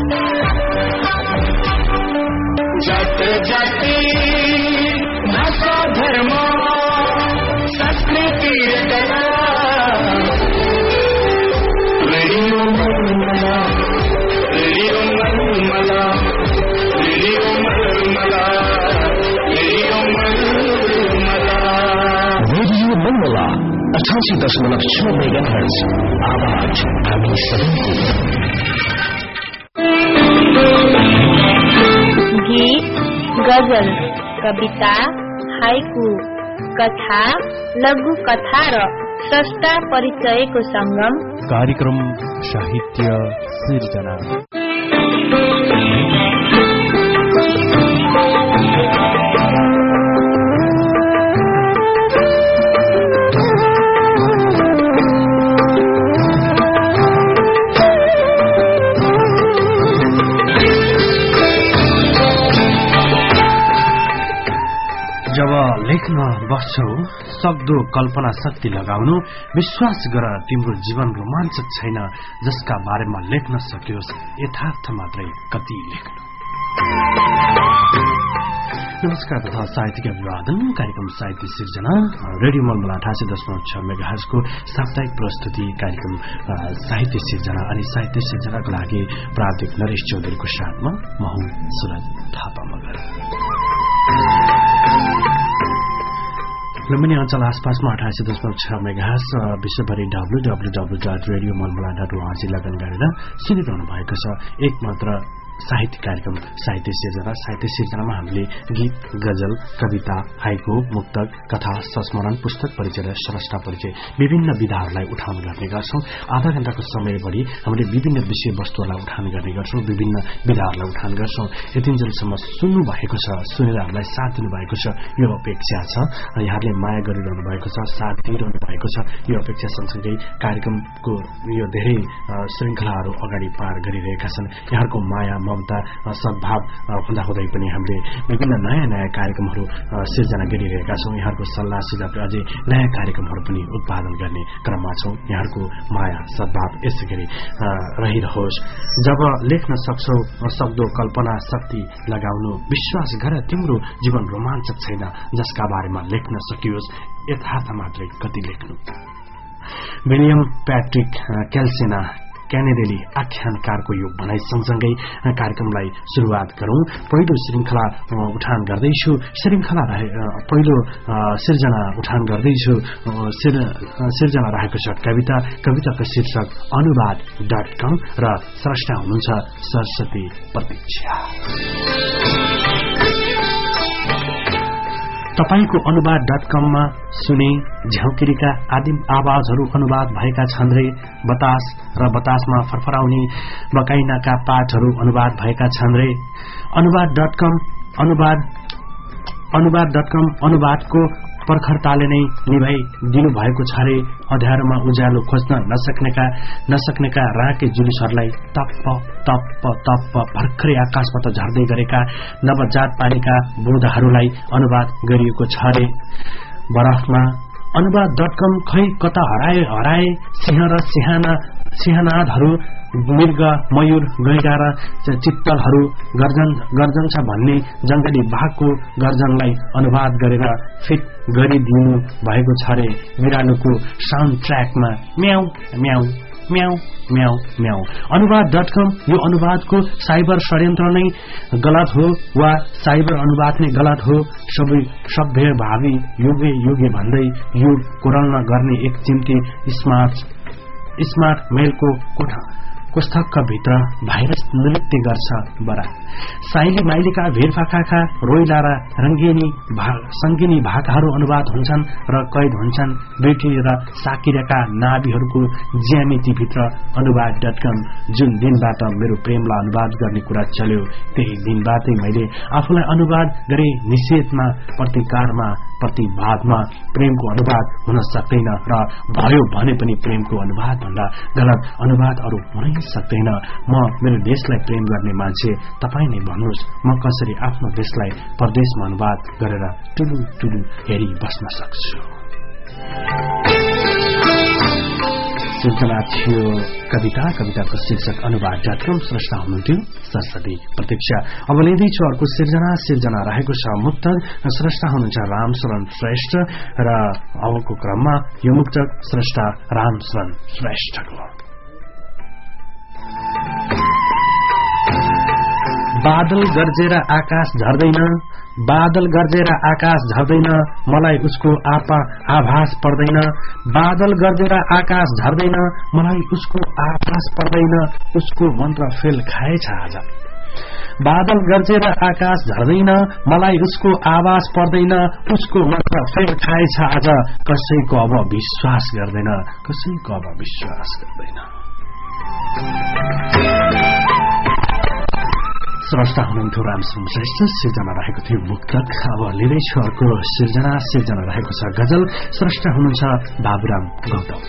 जात जाति भाषा धर्म संस्कृति कला radio Malmala radio Malmala radio Malmala radio Malmala radio Malmala 88.6 megahertz आवाज हामी सबैको गीत गजल कविता हाइकु कथा लघु कथा र स्रष्टा परिचयको संगम कार्यक्रम साहित्य सिर्जना जब लेख्न बस्छौ सक्दो कल्पना शक्ति लगाउनु विश्वास गर तिम्रो जीवन रोमाञ्चक छैन जसका बारेमा लेख्न सकियोस् यथार्थ मात्रै कति लेख्नु। नमस्कार तथा साहित्यिक अभिवादन कार्यक्रम साहित्य सिर्जना रेडियो मलमला 88.6 मेगाहर्ट्जको साप्ताहिक प्रस्तुति कार्यक्रम साहित्य सिर्जना अनि साहित्य सिर्जनाको लागि प्राविधिक नरेश चौधरीको साथमा म हुँ सुरज थापा मगर। लुम्बिनी अञ्चल आसपासमा 88.6 मेगाहर्ट्ज विश्वभरि www.radiomolmala.org लगन गरेर सुनिरहनु भएको छ एकमात्र साहित्य कार्यक्रम साहित्य सिर्जना। साहित्य सिर्जनामा हामीले गीत गजल कविता हाइकु मुक्तक कथा संस्मरण पुस्तक परिचय र स्रष्टा परिचय विभिन्न विधाहरूलाई उठान गर्ने गर्छौं। आधा घण्टाको समय बढी हामीले विभिन्न विषय वस्तुहरूलाई उठान गर्ने गर्छौं विभिन्न विधाहरूलाई उठान गर्छौं। यतिन्जेलसम्म सुन्नु भएको छ सुनेर हामीलाई साथ दिनु भएको छ यो अपेक्षा छ यहाँले माया गरिरहनु भएको छ साथ दिइरहनु भएको छ यो अपेक्षा सँगसँगै कार्यक्रमको यो धेरै श्रृंखलाहरू अगाडि पार गरिरहेका छन्। यहाँको माया ममता सद्भाव हुँदाहुँदै पनि हामीले विभिन्न नयाँ नयाँ कार्यक्रमहरू सिर्जना गरिरहेका छौं। यहाँको सल्लाह सुझाव अझै नयाँ कार्यक्रमहरू पनि उत्पादन गर्ने क्रममा छौं। यहाँको माया सद्भाव यसै गरी रहिरहोस्। जब लेख्न सक्छौ सक्दो कल्पना शक्ति लगाउनु विश्वास गर तिम्रो जीवन रोमाञ्चक छैन जसका बारेमा लेख्न सकियोस् यथार्थ मात्रै कति लेख्नु। विलियम प्याट्रिक क्याल्सिना क्यानेडेली आख्यानकारको यो भनाइ सँगसँगै कार्यक्रमलाई सुरुवात गरौं। पहिलो श्रृंखला उठान गर्दैछु पहिलो सिर्जना उठान गर्दैछु सिर्जना रहेको छ कविताको शीर्षक अनुवाद.com र स्रष्टा हुनुहुन्छ सरस्वती प्रतीक्षा। तपाईको अनुवाद.com मा सुने झ्याउकिरीका आदिम आवाजहरू अनुवाद भएका छन् रे बतास र बतासमा फरफराउने बकाइनाका पाठहरू अनुवाद भएका छन् रे। अनुवाद.com अनुवादको पर्खरताले नै निभाइ दिनु भएको छ रे अँध्यारोमा उज्यालो खोज्न नसक्नेका राके जुलुसहरूलाई तप्प तप्प तप्प भर्खरै आकाशबाट झर्दै गरेका नवजात पानीका बुँदाहरूलाई अनुवाद गरिएको छ रे बरफमा। अनुवाद.com खै कता हराए सिंह र सिंहनादहरू मृग मयूर गैंडा र चित्तलहरू गर्जन्छ भन्ने जंगली बाघको गर्जनलाई अनुवाद गरेर फिट गरिदिनु भएको छ रे बिरालोको साउन्ड ट्र्याकमा म्याउ म्याउ म्याउ म्याउ म्याउ। अनुवाद.com यो अनुवादको साइबर षड्यन्त्र नै गलत हो वा साइबर अनुवाद नै गलत हो सभ्य भावी युगे भन्दै युग कोरल्न गर्ने एक चिम्टी स्मार्ट मेलको कोष्ठकका भित्र भाइरस नृत्य गर्छ बरा। साइली माइलीका भिरफाका रोइला र संगिनी भाकाहरू अनुवाद हुन्छन् र कैद हुन्छन् ब्रिटी र साकिराका नाभीहरूको ज्यामितिभित्र। अनुवाद.com जुन दिनबाट मेरो प्रेमलाई अनुवाद गर्ने कुरा चल्यो त्यही दिनबाटै मैले आफूलाई अनुवाद गरे निषेधमा प्रतिकारमा प्रतिवादमा प्रेमको अनुवाद हुन सक्दैन र भयो भने पनि प्रेमको अनुवाद भन्दा गलत अनुवाद अरू हुनै सक्दैन। म मेरो देशलाई प्रेम गर्ने मान्छे तपाई नै भन्नुहोस् म कसरी आफ्नो देशलाई परदेशमा अनुवाद गरेर टुलु हेरी बस्न सक्छु। सिर्जना थियो कविता, कविताको शीर्षक अनुवाद.com, स्रष्टा हुनुहुन्थ्यो सरस्वती प्रतीक्षा। अब लिँदैछु अर्को सिर्जना। सिर्जना रहेको छ मुक्तक, स्रष्टा हुनुहुन्छ रामशरण श्रेष्ठ र अबको क्रममा यो मुक्तक स्रष्टा रामशरण श्रेष्ठको। बादल गर्जेर आकाश झर्दैन, बादल गर्जेर आकाश झर्दैन, मलाई उसको आभास पर्दैन। बादल गर्जेर आकाश झर्दैन, मलाई उसको आभास पर्दैन, उसको मन्त्र फेल खाएछ आज। बादल गर्जेर आकाश झर्दैन, मलाई उसको आवाज पर्दैन, उसको मन्त्र फेल खाएछ आज। कसैको अब विश्वास गर्दैन, कसैको अब विश्वास गर्दैन। स्रष्टा हुनुहुन्थ्यो रामशरण श्रेष्ठ, सिर्जना रहेको थियो मुक्तक। अब लिँदैछु अर्को सिर्जना। सिर्जना रहेको छ गजल, स्रष्टा हुनुहुन्छ बाबुराम गौतम।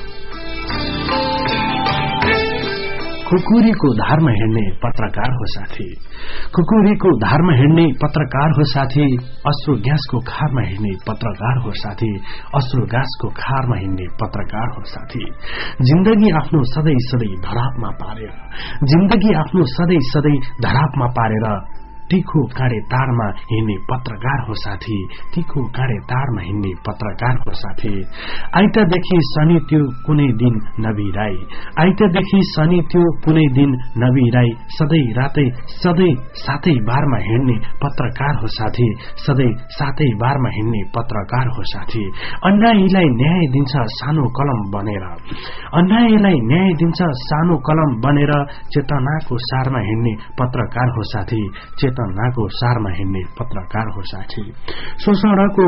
खुकुरीको धारमा हिँड्ने पत्रकार हो साथी, खुकुरीको धारमा हिँड्ने पत्रकार हो साथी, अश्रु ग्यासको खारमा हिँड्ने पत्रकार हो साथी, अश्रु ग्यासको खारमा हिँड्ने पत्रकार हो साथी। जिन्दगी आफ्नो सधैँ सधैँ धरापमा पारेर, जिन्दगी आफ्नो सधैँ सधैँ धरापमा पारेर, तीखो काँडे तारमा हिँड्ने पत्रकार हो साथी, तीखो काँडे तारमा हिँड्ने पत्रकार हो साथी। आइतदेखि शनि त्यो कुनै दिन नबिराई, आइतदेखि शनि त्यो कुनै दिन नबिराई, सधैँ रातै सधैँ सातै बारमा हिँड्ने पत्रकार हो साथी, सधैँ सातै बारमा हिँड्ने पत्रकार हो साथी। अन्यायलाई न्याय दिन्छ सानो कलम बनेर, अन्यायलाई न्याय दिन्छ सानो कलम बनेर, चेतनाको सारमा हिँड्ने पत्रकार हो साथी, चेतनाको सारमा हिँड्ने पत्रकार हो साथी। शोषणको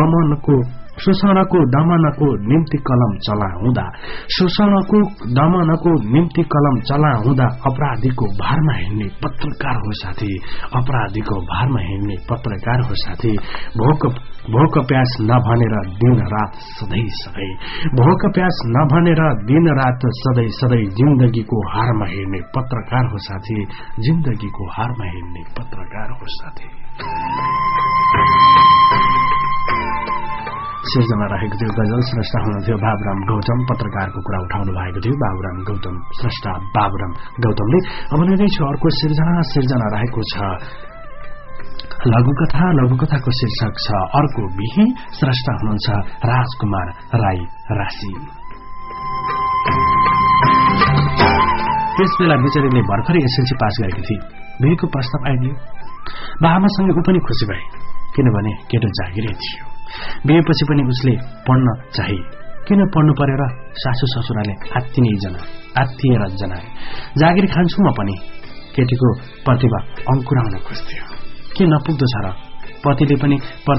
दमनको निम्ति कलम चलाउँदा, शोषणको दमनको निम्ति कलम चलाउँदा, अपराधीको भारमा हिँड्ने पत्रकार हो साथी, अपराधीको भारमा हिँड्ने पत्रकार हो साथी। भोक प्यास नभनेर दिन रात सधैँ सधैँ, भोक प्यास नभनेर दिन रात सधैँ सधैँ, जिन्दगीको हारमा हिँड्ने पत्रकार हो साथी, जिन्दगीको हारमा हिँड्ने पत्रकार हो साथी। सिर्जना रहेको थियो गजल, स्रष्टा हुनुहुन्थ्यो बाबुराम गौतम। पत्रकारको कुरा उठाउनु भएको थियो बाबुराम गौतम, स्रष्टा बाबुराम गौतमले। अब लिँदैछु अर्को सिर्जना। सिर्जना रहेको छ लघुकथा, लघुकथाको शीर्षक छ अर्को बिहे, स्रष्टा हुनुहुन्छ राजकुमार राई राशि। त्यसबेला बिचरीले भर्खरै एसएलसी पास गरेकी थिए। बिहेको प्रस्ताव आइदियो। बाबासँग ऊ पनि खुसी भए, किनभने केटो जागिरै थियो। बिहेपछि पनि उसले पढ्न चाहे, किन पढ्नु पर्यो र? सासू ससुराले आत्तिएर जनाए। जागिर खान्छु म पनि। केटीको प्रतिभा अंकुराउन खोज्थ्यो। के नपुग्दो छ र? पतिले पनि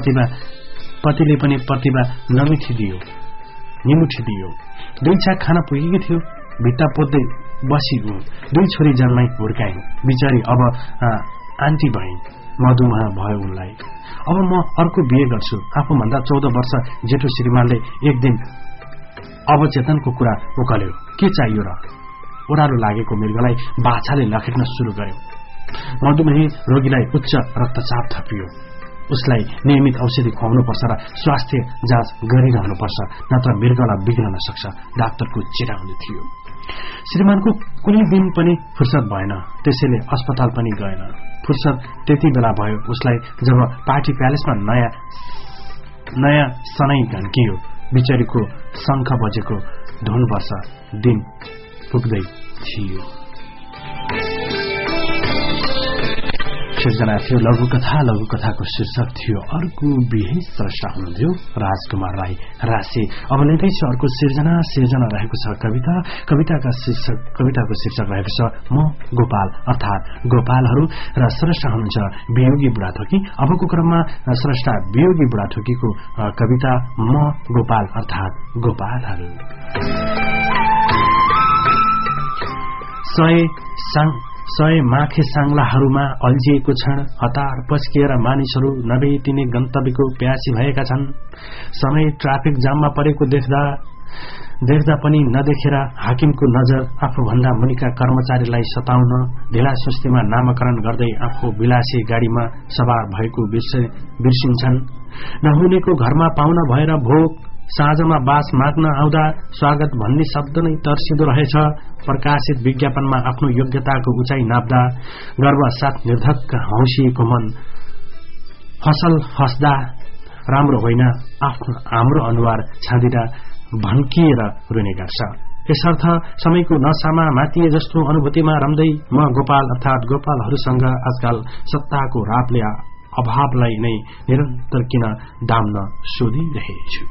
प्रतिभा निमुठिदियो। 2 छाक खाना पुगेकी थियो। भित्ता पोत्दै बसी 2 छोरी जन्माई हुर्काइन्। बिचारी अब आन्टी भइन्। मधुमेह भयो उनलाई। अब म अर्को बिहे गर्छु। आफूभन्दा 14 वर्ष जेठो श्रीमानले एक दिन अवचेतनको कुरा उकल्यो। के चाहियो र? ओह्रालो लागेको मृगलाई बाछाले लखेट्न सुरु गर्यो। मधुमेही रोगीलाई उच्च रक्तचाप थपियो। उसलाई नियमित औषधि खुवाउनुपर्छ र स्वास्थ्य जाँच गरिरहनुपर्छ, नत्र मृगलाई बिग्रन सक्छ। डाक्टरको चेतावनी थियो। श्रीमानको कुनै दिन पनि फुर्सद भएन, त्यसैले अस्पताल पनि गएन। फुर्सद त्यति बेला भयो उसलाई जब पार्टी प्यालेसमा नयाँ सनै घन्कियो। बिचरीको शंख बजेको धुन वर्ष दिन पुग्दै थियो। सिर्जना थियो लघुकथा, लघुकथाको शीर्षक थियो अर्को बिहे, स्रष्टा हुनुहुन्थ्यो राजकुमार राई राशि। अब लिँदैछु अर्को सिर्जना। सिर्जना रहेको छ कविता, कविताको शीर्षक रहेको छ म गोपाल अर्थात गोपालहरू, र स्रष्टा हुनुहुन्छ वियोगी बुढाथोकी। अबको क्रममा स्रष्टा वियोगी बुढाथोकीको कविता म गोपाल अर्थात गोपालहरू। 100 माखे साङ्लाहरूमा अल्झिएको क्षण हतार पस्किएर मानिसहरू नभेटिने गन्तव्यको प्यासी भएका छन्। समय ट्राफिक जाममा परेको देख्दा पनि नदेखेर हाकिमको नजर आफूभन्दा मुनिका कर्मचारीलाई सताउन, ढिला सुस्तीमा नामकरण गर्दै आफू विलासी गाडीमा सवार भएको बिर्सिन्छन्। नहुनेको घरमा पाहुना भएर साँझमा बास माग्न आउँदा स्वागत भन्ने शब्द नै तर्सिँदो रहेछ। प्रकाशित विज्ञापनमा आफ्नो योग्यताको उचाइ नाप्दा गर्वसाथ निर्धक्क हौसिएको मन फसल हस्दा राम्रो होइन हाम्रो अनुहार छाँदिँदा भन्किएर रुने गर्छ। यसर्थ समयको नसामा मातिए जस्तो अनुभूतिमा रम्दै म गोपाल अर्थात गोपालहरूसँग आजकल सत्ताको रापले अभावलाई नै निरन्तर किन दाम्न सोधिरहेछु।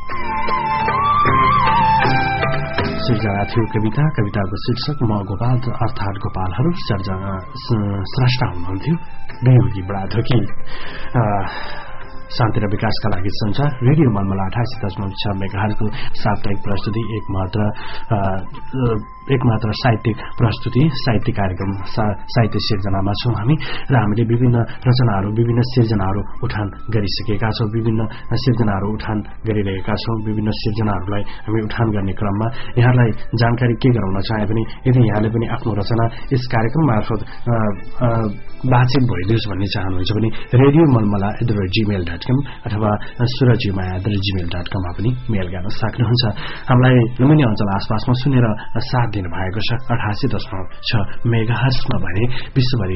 सिर्जना थियो कविता। कविताको शीर्षक म गोपाल अर्थात गोपालहरू। स्रष्टा हुनुहुन्थ्यो बेहुली बडाधोकी। शान्ति र विकासका लागि संचार रेडियो मनमला 88.6 मेगाहर्जको साप्ताहिक प्रस्तुति एक मात्र साहित्यिक प्रस्तुति साहित्य कार्यक्रम साहित्य सिर्जनामा छौं हामी र हामीले विभिन्न रचनाहरू विभिन्न सिर्जनाहरू उठान गरिसकेका छौं। विभिन्न सिर्जनाहरू उठान गरिरहेका छौं। विभिन्न सिर्जनाहरूलाई हामी उठान गर्ने क्रममा यहाँलाई जानकारी के गराउन चाहे भने यदि यहाँले पनि आफ्नो रचना यस कार्यक्रम मार्फत वाचित भइदियोस् भन्ने चाहनुहुन्छ भने radiomulmala@gmail.com अथवा surajimaya@gmail.com मा पनि मेल गर्न सक्नुहुन्छ। हामीलाई लुम्बिनी अञ्चल आसपासमा सुनेर साथ दिनु भएको छ 88.6 मेगाहर्जमा भने विश्वभरि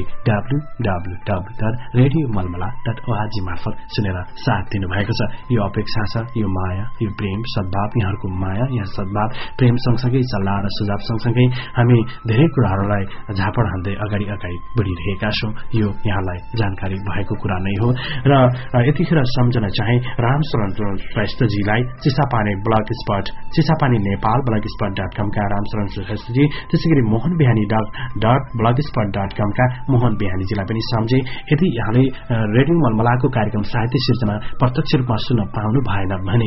www.radiomulmala.org मार्फत सुनेर साथ दिनु भएको छ। यो अपेक्षा छ, यो माया, यो प्रेम, सद्भाव, यहाँहरूको माया, यहाँ सद्भाव, प्रेम सँगसँगै सल्लाह र सुझाव सँगसँगै हामी धेरै कुराहरूलाई झापड हान्दै अगाडि बढिरहेका छौं। यो यहाँलाई जानकारी भएको कुरा नै हो र यतिखेर सम्झन चाहे रामशरण श्रेष्ठजीलाई चिसापानी नेपाल blogspot.com का रामशरण श्रेष्ठजी, त्यसैगरी मोहन बिहानी .blogspot.com का मोहन बिहानीजीलाई पनि सम्झे। यदि यहाँले रेडियो मनमलाको कार्यक्रम साहित्य सिर्जना प्रत्यक्ष रूपमा सुन्न पाउनु भएन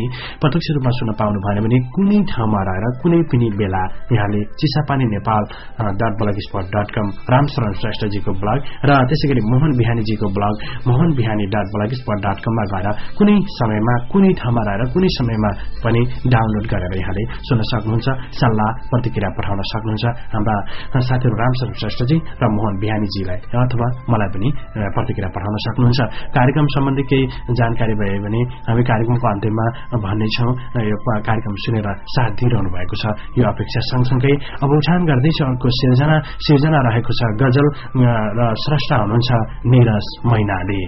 भने कुनै ठाउँमा रहेर कुनै पनि बेला यहाँले चिसापानी नेपाल .blogspot.com रामशरण श्रेष्ठजीको ब्लग र त्यसैगरी मोहन बिहानीजीको ब्लग मोहन बिहानी .blogspot.com मा गएर कुनै समयमा कुनै ठाउँमा रहेर कुनै समयमा पनि डाउनलोड गरेर यहाँले सुन्न सक्नुहुन्छ, सल्लाह प्रतिक्रिया पठाउन सक्नुहुन्छ। हाम्रा साथीहरू रामशरण श्रेष्ठजी र मोहन बिहानीजीलाई अथवा मलाई पनि प्रतिक्रिया पठाउन सक्नुहुन्छ। कार्यक्रम सम्बन्धी केही जानकारी भए भने हामी कार्यक्रमको अन्त्यमा भन्नेछौँ। यो कार्यक्रम सुनेर साथ दिइरहनु भएको छ यो अपेक्षा सँगसँगै अब उठान गर्दैछ अर्को सिर्जना रहेको छ गजल र स्रष्टा हुनुहुन्छ निरज मैनाली।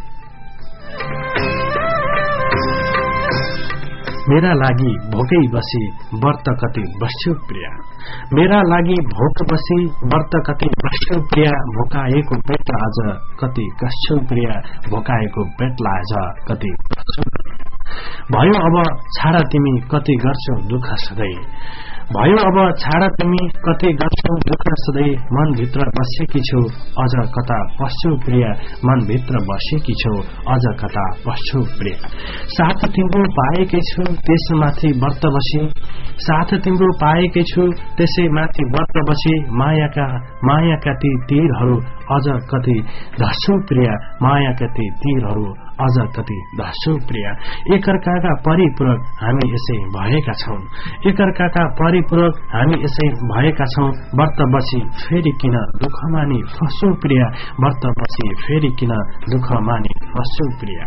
मेरा लागि भोकै बसी व्रत कति बस्यो प्रिया, मेरा लागि भोक बसी व्रत कति बस्यो प्रिया, भोकाएको पेट आज कति कस्छौ प्रिया, भोकाएको पेटलाई आज कति भयो अब छाडा तिमी कति गर्छौ दुःख सधैँ, भयो अब छाडा तिमी कति गर्छौ दुःख सधैँ, मनभित्र बसेकी छौ अझ कता पस्छौ प्रिया, मनभित्र बसेकी छौ अझ कता पस्छौ प्रिया, साथ तिम्रो पाएकै छु त्यसमाथि व्रत बसी, साथ तिम्रो पाएकै छु त्यसैमाथि व्रत बसी, मायाका ती तीरहरू अझ कति धस्छौ प्रिया, मायाका ती तीरहरू अझ कति धस्छौ प्रिया, एकअर्काका परिपूरक हामी यसै भएका छौं, एकअर्काका परिपूरक हामी यसै भएका छौं, व्रत बसी फेरि किन दुःख मानी फस्छौ प्रिया, व्रत बसी फेरि किन दुःख मानी फस्छौ प्रिया,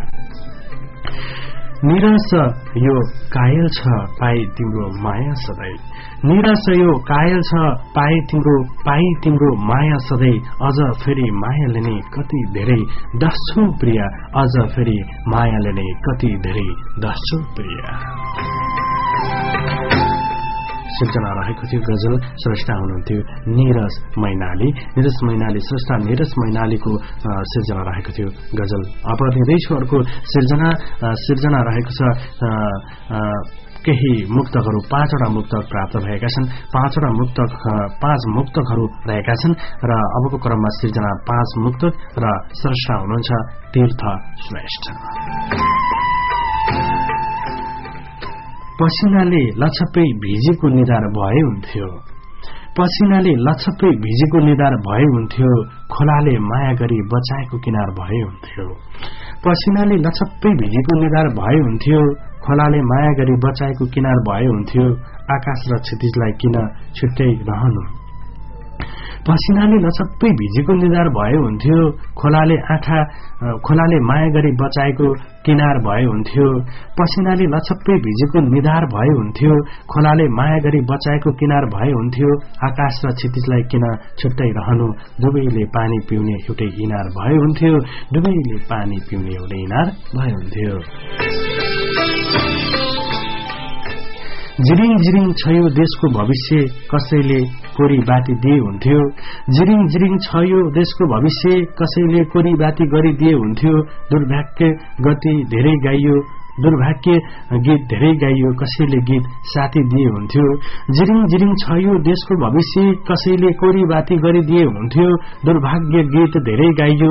निराश यो कायल छ पाई तिम्रो माया सधैँ, निराश यो कायल छ पाई तिम्रो माया सधैँ, अझ फेरि मायाले नै कति धेरै दस्छौ प्रिया, अझ फेरि मायाले नै कति धेरै दस्छौ प्रिया। सिर्जना रहेको थियो गजल, स्रष्टा हुनुहुन्थ्यो निरज मैनाली। स्रष्टा निरज मैनालीको सिर्जना रहेको थियो गजल। अब दिँदैछु अर्को सिर्जना रहेको छ केही मुक्तकहरू, 5वटा मुक्तक प्राप्त भएका छन्, 5 मुक्तकहरू रहेका छन् र अबको क्रममा सिर्जना 5 मुक्तक र स्रष्टा हुनुहुन्छ तीर्थ श्रेष्ठ। पसिनाले लछप्पै भिजेको निधार भए हुन्थ्यो, पसिनाले लछप्पै भिजेको निधार भए हुन्थ्यो, खोलाले माया गरी बचाएको किनार भए हुन्थ्यो, पसिनाले लछप्पै भिजेको निधार भए हुन्थ्यो, खोलाले माया गरी बचाएको किनार भए हुन्थ्यो, आकाश र क्षितिजलाई किन छुट्टै रहनु, पसिनाले लचप्पै भिजेको निधार भयो हुन्थ्यो, खोलाले माया गरी बचाएको किनार भयो हुन्थ्यो। पसिनाले लचप्पै भिजेको निधार भयो हुन्थ्यो, खोलाले माया गरी बचाएको किनार भयो हुन्थ्यो। आकाश र क्षितिजलाई किन छुट्टै रहनु, दुवैले पानी पिउने एउटै इनार भयो हुन्थ्यो, दुवैले पानी पिउने एउटै इनार भयो हुन्थ्यो। जिरिङ जिरिङ छ यो देशको भविष्य, कसैले कोरी बाटी दिए हुन्थ्यो। जिरिङ जिरिङ छ यो देशको भविष्य, कसैले कोरी बाटी गरिदिए हुन्थ्यो। दुर्भाग्य गीत धेरै गाइयो, कसैले गीत साथी दिए हुन्थ्यो। जिरिङ जिरिङ छ यो देशको भविष्य, कसैले कोरी बाटी गरिदिए हुन्थ्यो। दुर्भाग्य गीत धेरै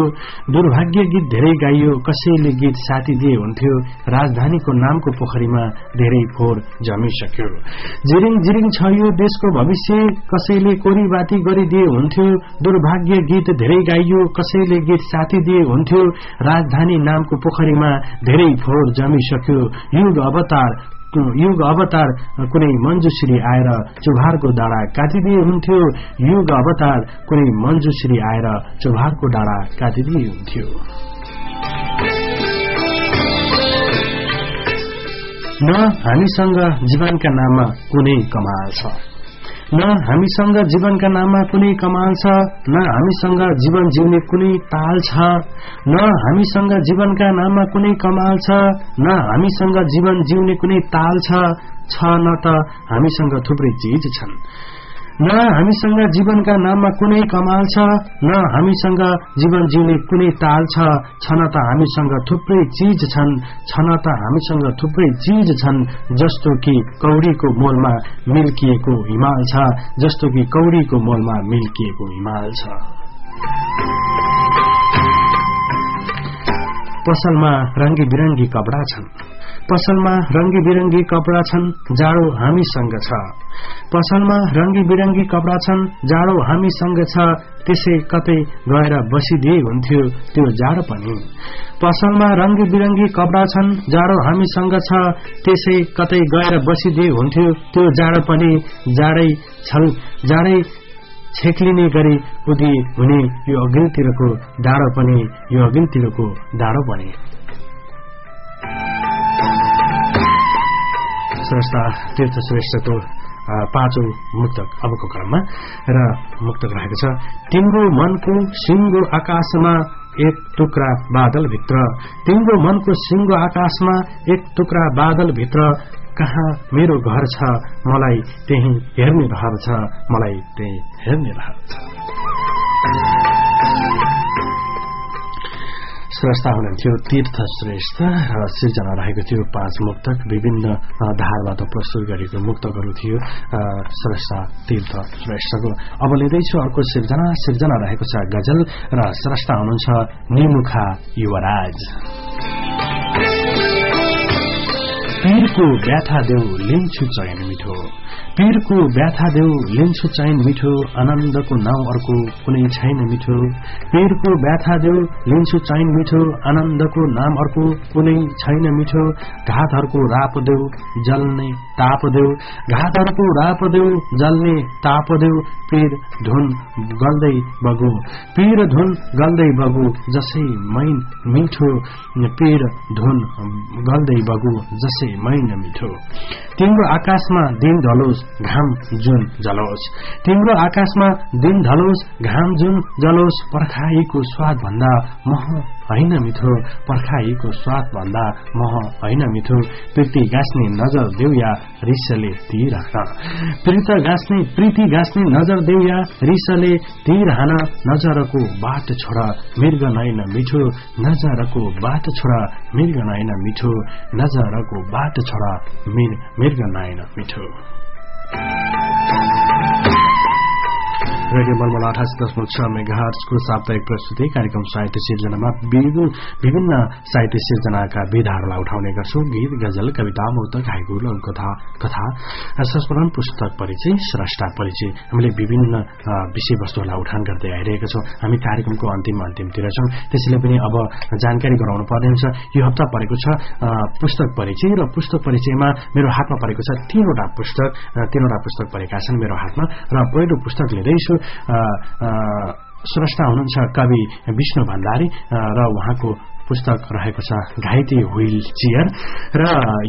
गाइयो, कसैले गीत साथी दिए हुन्थ्यो। राजधानीको नामको पोखरीमा धेरै फोहोर जमिसक्यो। जिरिङ जिरिङ छ यो देशको भविष्य, कसैले कोरी बाटी गरिदिए हुन्थ्यो। दुर्भाग्य गीत धेरै गाइयो, कसैले गीत साथी दिए हुन्थ्यो। राजधानी नामको पोखरीमा धेरै फोहोर जमिसक्यो। युग अवतार कुनै मञ्जुश्री आएर चुभारको डाँडा काटिदिए हुन्थ्यो। युग अवतार कुनै मञ्जुश्री आएर चुभारको डाँडा काटिदिए हुन्थ्यो। न हामीसँग जीवनका नाममा कुनै कमाल छ, न हामीसँग जीवनका नाममा कुनै कमाल छ, न हामीसँग जीवन जिउने कुनै ताल छ। न हामीसँग जीवनका नाममा कुनै कमाल छ, न हामीसँग जीवन जिउने कुनै ताल छ। न त हामीसँग थुप्रै चीज छन्, न हामीसँग जीवनका नाममा कुनै कमाल छ, न हामीसँग जीवन जिउने कुनै ताल छ। न त हामीसँग थुप्रै चीज छन्, न त हामीसँग थुप्रै चीज छन्। जस्तो कि कौडीको मोलमा मिल्किएको हिमाल छ, जस्तो कि कौडीको मोलमा मिल्किएको हिमाल छ। पसलमा रंगी बिरंगी कपडा छन्, पसलमा रंगी बिरंगी कपडा छन्, जाडो हामीसँग छ। पसलमा रंगी बिरंगी कपडा छन्, जाडो हामीसँग छ। त्यसै कतै गएर बसिदिए हुन्थ्यो त्यो जाडो पनि। पसलमा रंगी बिरंगी कपडा छन्, जाडो हामीसँग छ। त्यसै कतै गएर बसिदिए हुन्थ्यो त्यो जाडो पनि। जाडै छेक्लिने गरी उदी हुने यो अघिल्तिरको डाँडो पनि, यो अघिल्तिरको डाँडो पनि। स्रष्टा तीर्थ श्रेष्ठको पाँचौं मुक्तक अबको क्रममा र मुक्तक रहेको छ। तिम्रो मनको सिङ्गो आकाशमा एक टुक्रा बादल भित्र, तिम्रो मनको सिङ्गो आकाशमा एक टुक्रा बादल भित्र। कहाँ मेरो घर छ, मलाई त्यही हेर्ने रहर छ, मलाई त्यही हेर्ने रहर छ। स्रष्टा हुनुहुन्थ्यो तीर्थ श्रेष्ठ र सिर्जना रहेको थियो पाँच मुक्तक। विभिन्न धारबाट प्रस्तुत गरेको मुक्तकहरू थियो स्रष्टा तीर्थ श्रेष्ठको। अब लिँदैछु अर्को सिर्जना रहेको छ गजल र स्रष्टा हुनुहुन्छ निमुखा युवराज। पीरको व्याथा देऊ लिन्छु चयन मिठो, पीरको व्याथा देऊ लिन्छु चयन मिठो। आनन्दको नाउँ अर्को कुनै छैन मिठो, पीरको व्याथा देऊ लिन्छु चयन मिठो। आनन्दको नाम अर्को कुनै छैन मिठो। घातहरूको राप देऊ जल्ने ताप देऊ, घातहरूको राप देऊ जल्ने ताप देऊ। पीर धुन गल्दै बगु, पीर धुन गल्दै बगु जसै मैन मिठो, पीर धुन गल्दै बगु जसै मैन मिठो। तिम्रो आकाशमा दिन ढलोस् घाम जुन जलोस्, तिम्रो आकाशमा दिन ढलोस् घाम जुन जलोस्। पर्खाईको स्वाद भन्दा मह होइन मिठो, पर्खाईको स्वाद भन्दा मह होइन मिठो। प्रीति गाँस्ने नजर देऊ या रिसले तीर हान, प्रीति गाँस्ने नजर देऊ या रिसले तीर हान। नजरको बाट छोडा मृग नैन मिठो, नजरको बाट छोडा मृग नैन मिठो, नजरको बाट छोडा मृग नैन मिठो। रेडियो मलमल 88.6 मेगाहर्ट्जको साप्ताहिक प्रस्तुति कार्यक्रम साहित्य सिर्जनामा विभिन्न साहित्य सिर्जनाका विधाहरूलाई उठाउने गर्छौं। गीत, गजल, कविता, मुक्तक, हाइकु, कथा, संस्मरण, पुस्तक परिचय, स्रष्टा परिचय। हामीले विभिन्न विषयवस्तुहरूलाई उठान गर्दै आइरहेका छौं। हामी कार्यक्रमको अन्तिमतिर छौं। त्यसैले पनि अब जानकारी गराउनु पर्ने हुन्छ। यो हप्ता परेको छ पुस्तक परिचय र पुस्तक परिचयमा मेरो हातमा परेको छ तीनवटा पुस्तक परेका छन् मेरो हातमा र पहिलो पुस्तक लिँदैछु स्रष्टा हुनुहुन्छ कवि विष्णु भण्डारी र उहाँको पुस्तक रहेको छ घाइते व्हील चेयर र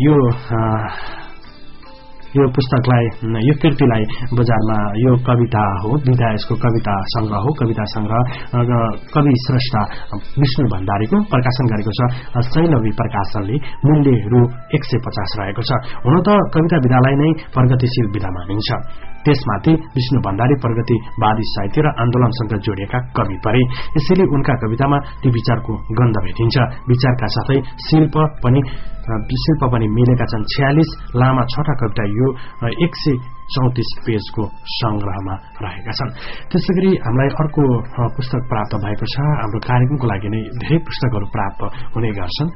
यो पुस्तकलाई यो कृतिलाई बजारमा यो कविता हो विधा यसको कविता संग्रह हो कविता संग्रह कवि स्रष्टा विष्णु भण्डारीको प्रकाशन गरेको छ शैलवी प्रकाशनले मूल्य रु 150 रहेको छ हुन त कविता विधालाई नै प्रगतिशील विधा मानिन्छ त्यसमाथि विष्णु भण्डारी प्रगतिवादी साहित्य र आन्दोलनसँग जोडिएका कवि परे यसैले उनका कवितामा ती विचारको गन्ध भेटिन्छ विचारका साथै शिल्प पनि मिलेका छन् 46 लामा छटा कविता यो 134 पेजको संग्रहमा रहेका छन् त्यसैगरी हामीलाई अर्को पुस्तक प्राप्त भएको छ हाम्रो कार्यक्रमको लागि नै धेरै पुस्तकहरू प्राप्त हुने गर्छन्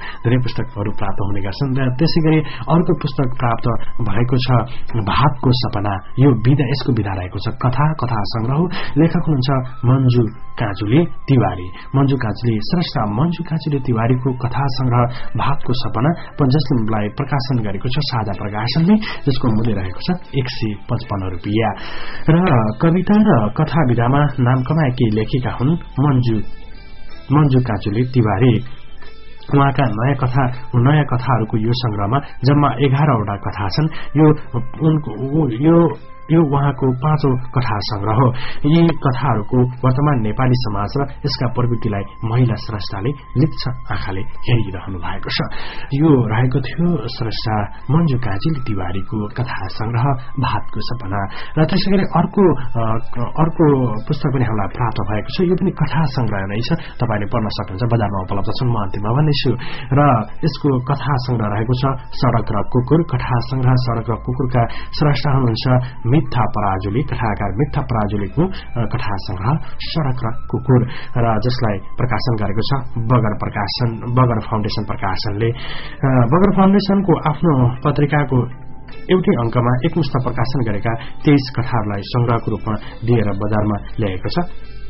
र त्यसैगरी अर्को पुस्तक प्राप्त भएको छ भातको सपना यो विधा यसको विधा रहेको छ कथा संग्रह लेखक हुनुहुन्छ मन्जु काजुले तिवारी स्रष्टा मन्जु काजुले तिवारीको कथा संग्रह भातको सपना जसलाई प्रकाशन गरेको छ साझा प्रकाशनले जसको मूल्य रहेको छ 155 रुपैयाँ र कविता र कथा विधामा नाम कमाएकी लेखिका हुन् मन्जु काजुले तिवारी उहाँका नयाँ कथाहरूको यो संग्रहमा जम्मा 11 वटा कथा छन् यो उहाँको 5औं कथा संग्रह हो यी कथाहरूको वर्तमान नेपाली समाज र यसका प्रवृत्तिलाई महिला स्रष्टाले लिप्त आँखाले हेरिरहनु भएको छ यो रहेको थियो स्रष्टा मन्जु काजुले तिवारीको कथा संग्रह भातको सपना र त्यसैगरी अर्को पुस्तक पनि हामीलाई प्राप्त भएको छ यो पनि कथा संग्रह नै छ तपाईले पढ्न सक्नुहुन्छ बजारमा उपलब्ध छन् म अन्तिममा भन्नेछु र यसको कथा संग्रह रहेको छ सडक र कुकुर कथा संग्रह सडक र कुकुरका स्रष्टा हुनुहुन्छ मिठा पराजुली कथाकार मिठा पराजुलीको कथा संग्रह सडक र कुकुर र जसलाई प्रकाशन गरेको छ बगर फाउन्डेशन प्रकाशनले बगर फाउन्डेशनको आफ्नो पत्रिकाको एउटै अंकमा एकमुष्ट प्रकाशन गरेका 23 कथाहरूलाई संग्रहको रूपमा दिएर बजारमा ल्याएको छ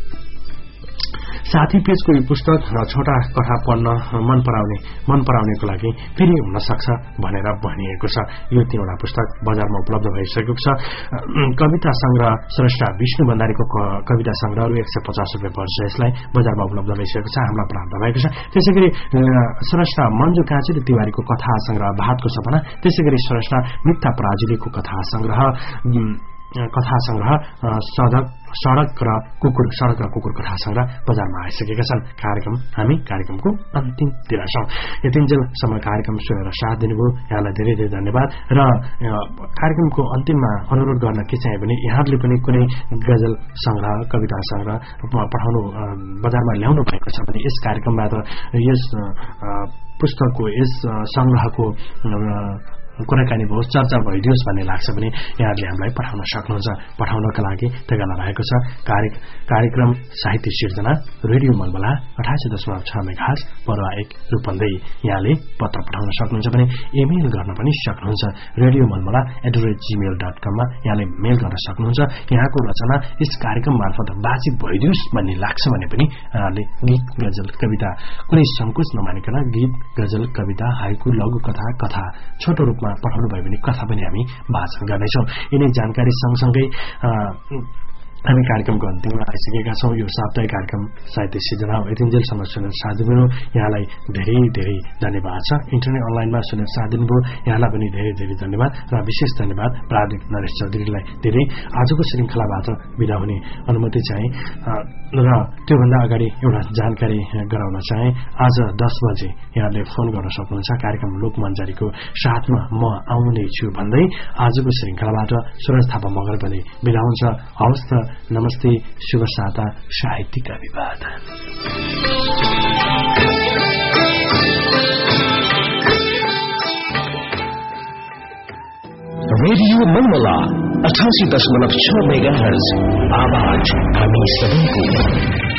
60 पेजको यो पुस्तक र छोटा कथा पढ्न मन पराउनेको लागि फेरि हुन सक्छ भनेर भनिएको छ यो 3वटा पुस्तक बजारमा उपलब्ध भइसकेको छ कविता संग्रह स्रष्टा विष्णु भण्डारीको कविता संग्रह रु 150 रुपैयाँ पर्छ यसलाई बजारमा उपलब्ध भइसकेको छ हामीलाई प्राप्त भएको छ त्यसैगरी स्रष्टा मन्जु काजुले तिवारीको कथा संग्रह भातको सपना त्यसैगरी स्रष्टा मिठा पराजुलीको कथा संग्रह सडक र कुकुर कथा संग्रह बजारमा आइसकेका छन् हामी कार्यक्रमको अन्तिमतिर छौं यतिन्जेलसम्म कार्यक्रम सुनेर साथ दिनुभयो यहाँलाई धेरै धेरै धन्यवाद र कार्यक्रमको अन्तिममा अनुरोध गर्न के चाहे भने यहाँहरूले पनि कुनै गजल संग्रह कविता संग्रह पठाउनु बजारमा ल्याउनु भएको छ भने यस कार्यक्रमबाट यस पुस्तकको यस संग्रहको कुराकानी भयो चर्चा भइदियोस् भन्ने लाग्छ भने यहाँहरूले हामीलाई पठाउन सक्नुहुन्छ पठाउनका लागि ठेगाना रहेको छ कार्यक्रम साहित्य सिर्जना रेडियो मलबला 88.6 मेगाहर्ज परवा 1 रूपन्देही यहाँले पत्र पठाउन सक्नुहुन्छ भने इमेल गर्न पनि सक्नुहुन्छ radiomulmala@gmail.com मा यहाँले मेल गर्न सक्नुहुन्छ यहाँको रचना यस कार्यक्रम मार्फत वाचित भइदियोस् भन्ने लाग्छ भने पनि यहाँले गीत गजल कविता कुनै संकोच नमानिकन गीत गजल कविता हाइकु लघु कथा छोटो रूपमा पठाउनु भयो भने कथा पनि हामी वाचन गर्नेछौं यिनै जानकारी सँगसँगै हामी कार्यक्रमको अन्तिममा आइसकेका छौं यो साप्ताहिक कार्यक्रम साहित्य सिर्जना हो यतिन्जेलसम्म सुनेर साथ दिनुभयो यहाँलाई धेरै धेरै धन्यवाद छ इन्टरनेट अनलाइनमा सुनेर साथ दिनुभयो यहाँलाई पनि धेरै धेरै धन्यवाद र विशेष धन्यवाद प्राविधिक नरेश चौधरीलाई धेरै आजको श्रृंखलाबाट बिदा हुने अनुमति चाहे र त्योभन्दा अगाडि एउटा जानकारी गराउन चाहे आज 10 बजे यहाँले फोन गर्न सक्नुहुन्छ कार्यक्रम लोकमञ्जरीको साथमा म आउने छु भन्दै आजको श्रृंखलाबाट सुरज थापा मगर पनि बिदा हुन्छ हवस् त नमस्ते शुभ साता साहित्यिक अभिवादन रेडियो मलमला 88.6 मेगाहर्ज आवाज हामी सबैको